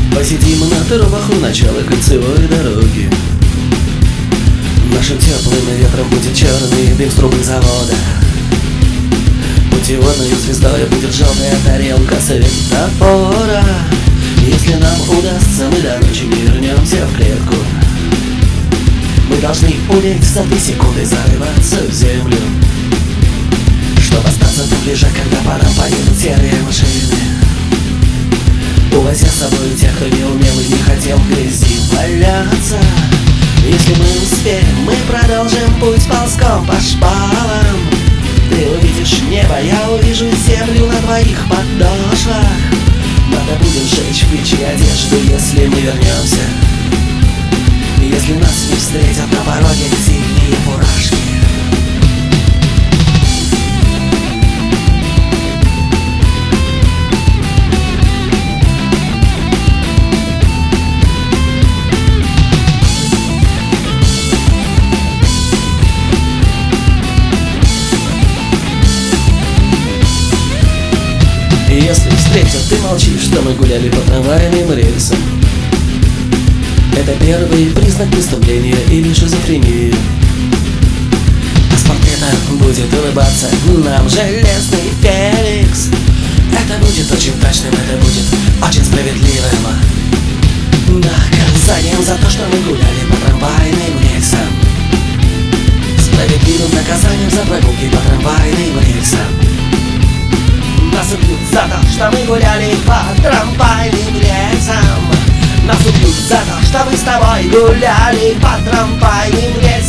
Посидим на трубах у начала кольцевой дороги. Нашим теплым ветром будет черный дым с трубы завода. Путеводной звездой будет желтая тарелка светофора. Если нам удастся, мы до ночи не вернемся в клетку. Мы должны уметь за 2 секунды зарываться в землю, чтобы остаться там лежать, когда по нам поедут серые машины, увозя с собой тех, кто не умел и не хотел в грязи валяться. Если мы успеем, мы продолжим путь ползком по шпалам. Ты увидишь небо, я увижу землю на твоих подошвах. Надо будет сжечь в печи одежду, если мы вернемся. Если нас не встретят на пороге зимние фуражки. Если встретят, ты молчишь, что мы гуляли по трамвайным рельсам. Это первый признак преступления или шизофрении. А с портрета будет улыбаться нам железный Феликс. Это будет очень точным, это будет очень справедливым наказанием за то, что мы гуляли по трамвайным рельсам. Справедливым наказанием за прогулки по трамвайным рельсам. Нас убьют за то, что мы гуляли по трамвайным рельсам. Нас убьют за то, что мы с тобой гуляли по трамвайным рельсам.